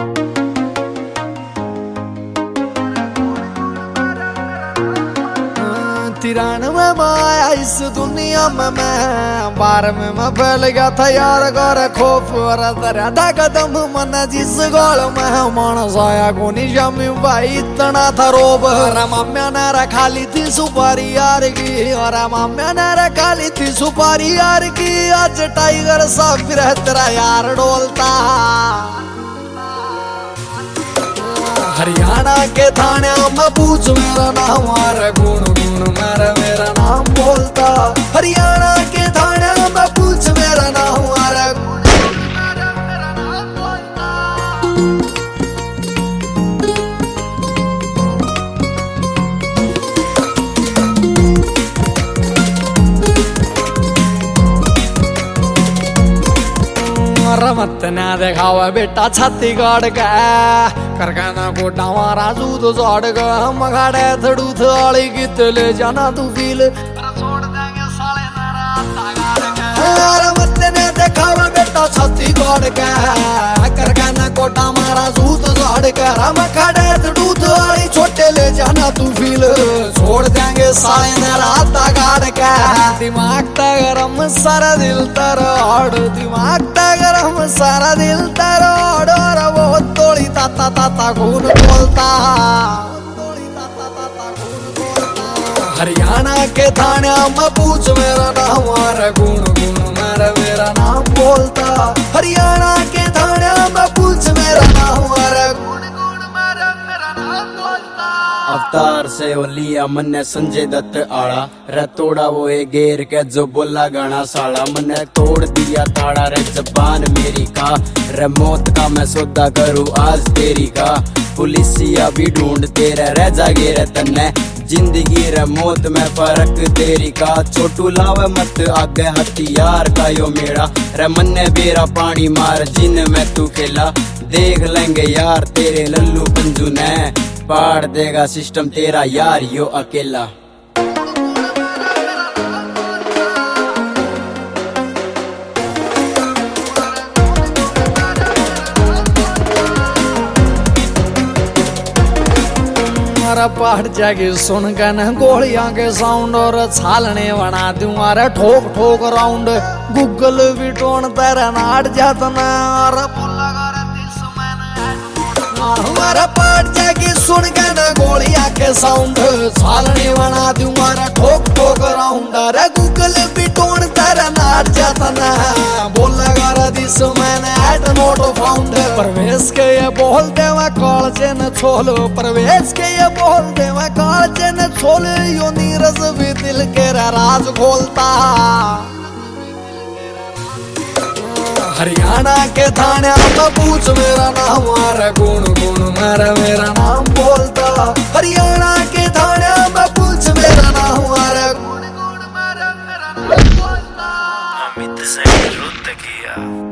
तिरानवे में आया इस दुनिया में मैं 12वें में फैल गया था यार गौर खौफ और दरिया कदम मन जिस गोल में मानस आया को निशामी भाई इतना था रोब। माम्या ने रखा ली थी सुपारी यार की और माम्या ने रखा ली थी सुपारी यार की। आज टाइगर सा फिर तेरा यार डोलता। हरियाणा के थाने में पूछ मेरा नाम और गुण गुण मेरा नाम बोलता। हरियाणा के थाने में पूछ मेरा नाम और मेरा नाम बोलता। रमत ना देखावा बेटा छत्तीसगढ़ का करखाना कोटा मारा दूध जोड़ ग हम गाड़े थड़ू थाली कितले जाना तू फील छोड़ देंगे साले रमत ने देखावा बेटा छत्तीसगढ़ का करखाना कोटा मारा दूध जोड़ ग हम गाड़े थड़ू थाली छोटे ले जाना तू फील छोड़ देंगे साले रात गाड़ का। दिमाग गरम सारा दिल तरोड़ दिमाग गरम सारा दिल तरोड़ और वो तोड़ी ताता ताता खून बोलता। हरियाणा के थाने में पूछ मेरा नाम और गुण गुण मेरा नाम बोलता। हरियाणा के थाने में पूछ मेरा नाम और गुण गुण मेरा नाम बोलता। अवतार से वो लिया मन्ने संजय दत्त आड़ा रे तोड़ा वो एक गेर के जो बोला गाना साला। मन्ने तोड़ दिया ताड़ा रे जबान मेरी का रे मौत का मैं सौदा करूँ आज तेरी का। पुलिसिया भी ढूंढते रह जागे रे तन्ने जिंदगी रे मौत में फर्क तेरी का। छोटू लावे मत आगे हथियार का यो मेरा रे मन्ने बेरा पानी मार जिन में तू खेला। देख लेंगे यार तेरे लल्लू पंजू ने पाड़ देगा सिस्टम तेरा यार यो अकेला। पहाड़ जाके सुन के न गोलियां के साउंड और छालने बना दूं अरे ठोक ठोक राउंड। गूगल भी टोन तेरा नाट जाता ना और हमारा पहाड़ जाके सुन के न गोलियां के साउंड छालने बना दूं अरे ठोक ठोक राउंड। अरे गूगल भी टोन तेरा नाट जाता ना बोला दिस मैंने एट नोट फाउंड। प्रवेश के ये बोल दे मैं कॉलेज न छोलो प्रवेश के ये बोल दे मैं कॉलेज न छोलो यो नीरज भी दिल के राज खोलता। हरियाणा के थाने में पूछ मेरा नाम और गुण गुण मेरा नाम बोलता। हरियाणा के थाने में पूछ मेरा नाम और गुण गुण मेरा नाम बोलता। अमित से रुत किया